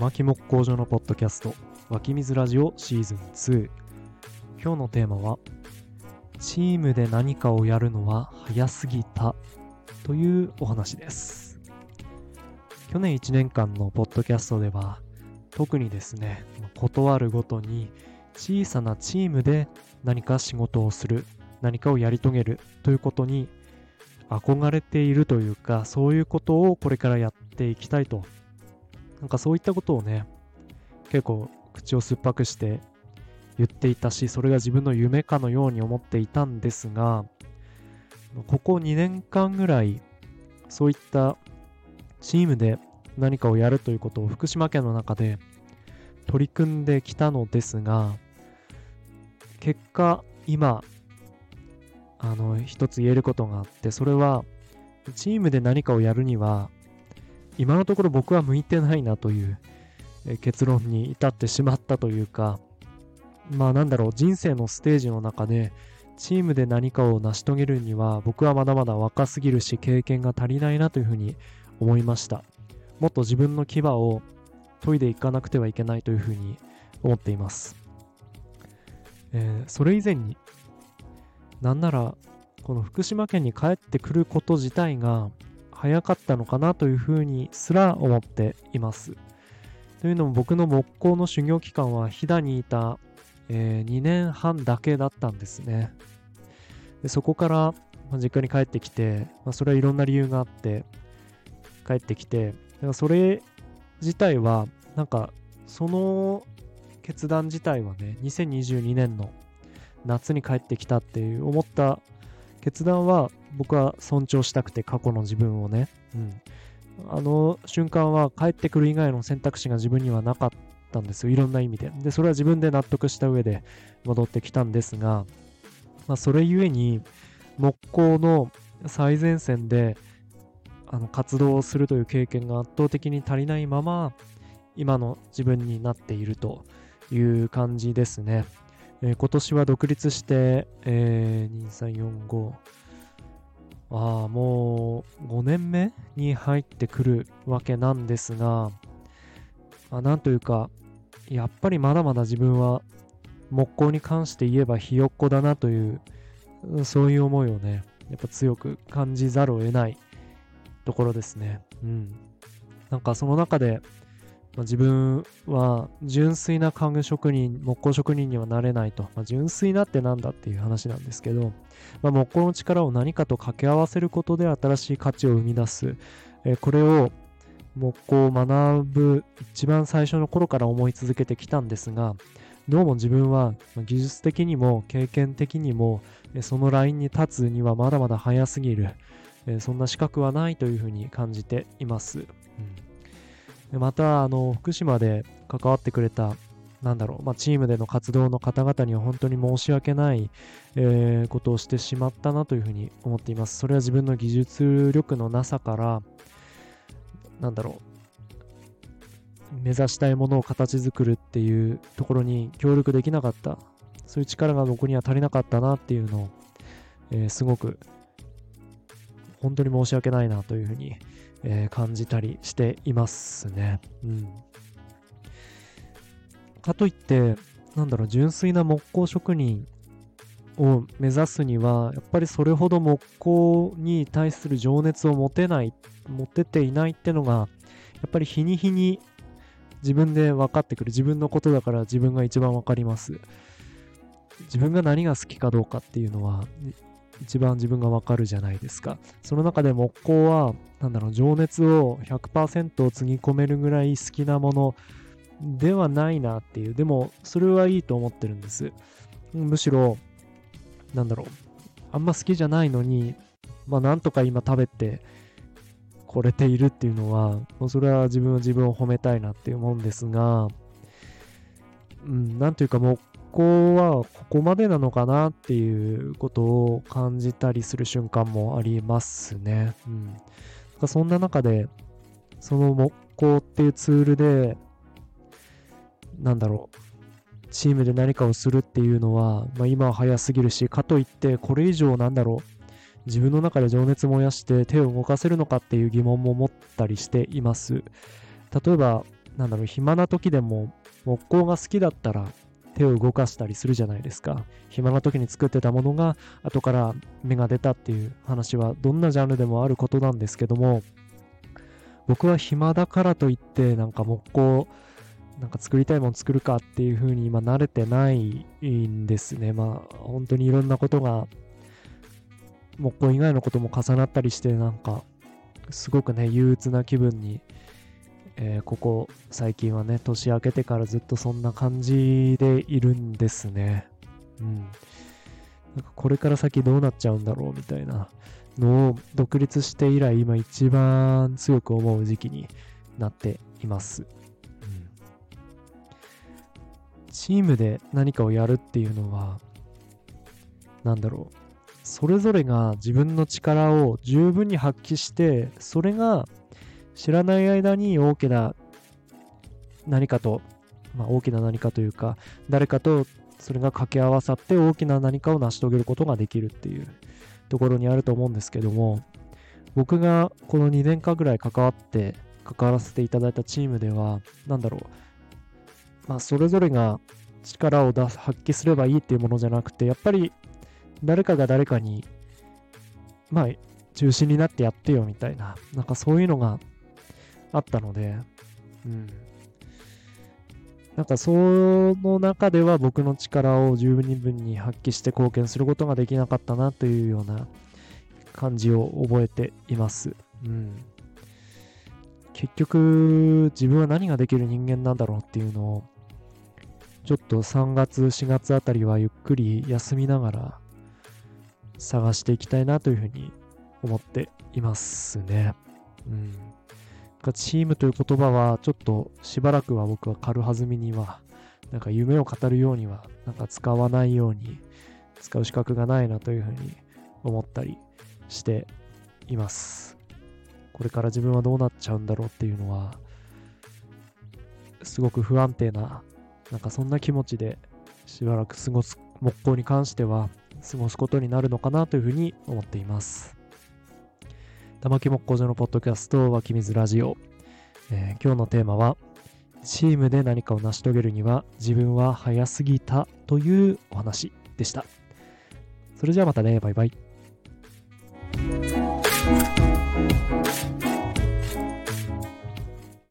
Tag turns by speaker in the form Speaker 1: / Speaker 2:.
Speaker 1: 玉木木工所のポッドキャスト湧き水ラジオシーズン2。今日のテーマはチームで何かをやるのは早すぎたというお話です。去年1年間のポッドキャストでは特にですね、ことあるごとに小さなチームで何か仕事をする、何かをやり遂げるということに憧れているというか、そういうことをこれからやっていきたいと、そういったことをね、結構口を酸っぱくして言っていたし、それが自分の夢かのように思っていたんですが、ここ2年間ぐらいそういったチームで何かをやるということを福島県の中で取り組んできたのですが、結果今一つ言えることがあって、それはチームで何かをやるには今のところ僕は向いてないなという結論に至ってしまったというか、人生のステージの中でチームで何かを成し遂げるには僕はまだまだ若すぎるし経験が足りないなというふうに思いました。もっと自分の牙を研いでいかなくてはいけないというふうに思っています。それ以前になんならこの福島県に帰ってくること自体が早かったのかなというふうにすら思っています。というのも僕の木工の修行期間は飛騨にいた、2年半だけだったんですね。でそこから実家に帰ってきて、それはいろんな理由があって帰ってきて、それ自体はその決断自体はね、2022年の夏に帰ってきたっていう思った決断は僕は尊重したくて、過去の自分をね、あの瞬間は帰ってくる以外の選択肢が自分にはなかったんですよ、いろんな意味で。でそれは自分で納得した上で戻ってきたんですが、それゆえに木工の最前線で活動をするという経験が圧倒的に足りないまま今の自分になっているという感じですね。今年は独立して、2345もう5年目に入ってくるわけなんですが、なんというかやっぱりまだまだ自分は木工に関して言えばひよっこだなという、そういう思いをねやっぱ強く感じざるを得ないところですね。その中で自分は純粋な家具職人、木工職人にはなれないと。純粋なってなんだっていう話なんですけど、木工の力を何かと掛け合わせることで新しい価値を生み出す。これを木工を学ぶ一番最初の頃から思い続けてきたんですが、どうも自分は技術的にも経験的にもそのラインに立つにはまだまだ早すぎる。そんな資格はないというふうに感じています。また福島で関わってくれたチームでの活動の方々には本当に申し訳ない、ことをしてしまったなというふうに思っています。それは自分の技術力のなさから目指したいものを形作るっていうところに協力できなかった、そういう力が僕には足りなかったなっていうのを、すごく本当に申し訳ないなというふうに感じたりしていますね。かといって純粋な木工職人を目指すにはやっぱりそれほど木工に対する情熱を持てていないってのがやっぱり日に日に自分で分かってくる。自分のことだから自分が一番分かります。自分が何が好きかどうかっていうのは一番自分がわかるじゃないですか。その中で木工は情熱を 100% つぎ込めるぐらい好きなものではないなっていう。でもそれはいいと思ってるんです。むしろあんま好きじゃないのになんとか今食べてこれているっていうのは、それは自分を褒めたいなって思うんですが、なんというか木工はここまでなのかなっていうことを感じたりする瞬間もありますね。そんな中でその木工っていうツールでチームで何かをするっていうのは、今は早すぎるし、かといってこれ以上自分の中で情熱燃やして手を動かせるのかっていう疑問も持ったりしています。例えば暇な時でも木工が好きだったら手を動かしたりするじゃないですか。暇な時に作ってたものが後から芽が出たっていう話はどんなジャンルでもあることなんですけども、僕は暇だからといって木工作りたいもの作るかっていう風に今慣れてないんですね。本当にいろんなことが木工以外のことも重なったりしてすごくね憂鬱な気分に、ここ最近はね年明けてからずっとそんな感じでいるんですね。これから先どうなっちゃうんだろうみたいなのを独立して以来今一番強く思う時期になっています。チームで何かをやるっていうのはそれぞれが自分の力を十分に発揮して、それが知らない間に大きな何かというか、誰かとそれが掛け合わさって大きな何かを成し遂げることができるっていうところにあると思うんですけども、僕がこの2年間ぐらい関わらせていただいたチームではそれぞれが力を発揮すればいいっていうものじゃなくて、やっぱり誰かが誰かに中心になってやってよみたいなそういうのがあったので、その中では僕の力を十分に発揮して貢献することができなかったなというような感じを覚えています。結局自分は何ができる人間なんだろうっていうのをちょっと3月4月あたりはゆっくり休みながら探していきたいなというふうに思っていますね。チームという言葉はちょっとしばらくは僕は軽はずみには夢を語るようには使わないように、使う資格がないなというふうに思ったりしています。これから自分はどうなっちゃうんだろうっていうのはすごく不安定なそんな気持ちでしばらく木工に関しては過ごすことになるのかなというふうに思っています。玉木木工所のポッドキャスト湧き水ラジオ、今日のテーマはチームで何かを成し遂げるには自分は早すぎたというお話でした。それじゃあまたね、バイバイ。